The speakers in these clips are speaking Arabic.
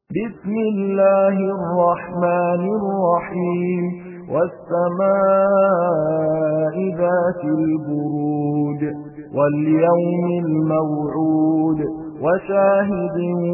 بسم الله الرحمن الرحيم والسماء ذات البرود واليوم الموعود وشاهد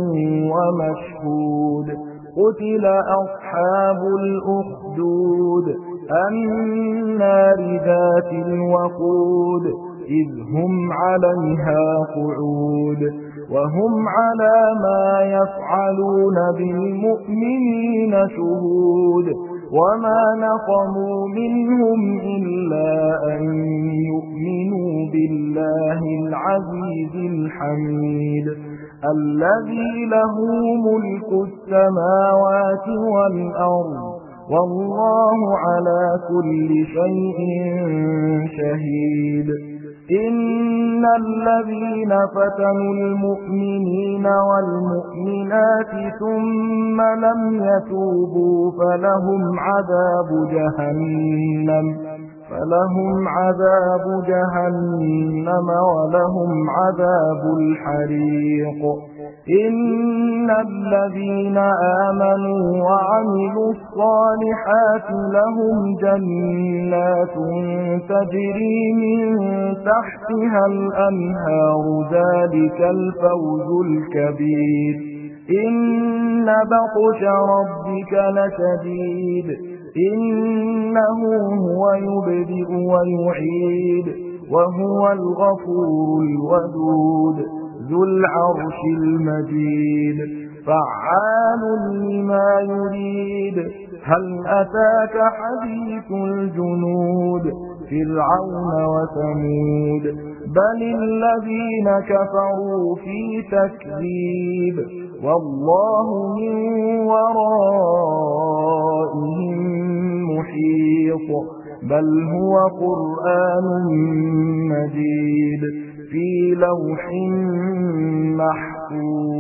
ومشهود قتل أصحاب الأخدود النار ذات الوقود إذ هم عليها قعود وهم على ما يفعلون بالمؤمنين شهود وما نقموا منهم إلا أن يؤمنوا بالله العزيز الحميد الذي له ملك السماوات والأرض والله على كل شيء شهيد إن الذين فتنوا المؤمنين والمؤمنات ثم لم يتوبوا فلهم عذاب جهنم ولهم عذاب الحريق إن الذين آمنوا وعملوا الصالحات لهم جنات تجري من تحتها الأنهار ذلك الفوز الكبير إن بطش ربك لشديد إنه هو يبدئ ويعيد وهو الغفور الودود ذو العرش المجيد فعال لما يريد هل أتاك حديث الجنود فرعون وثمود بل الذين كفروا في تكذيب والله من ورائهم محيط بل هو قرآن مجيد في لوح محفوظ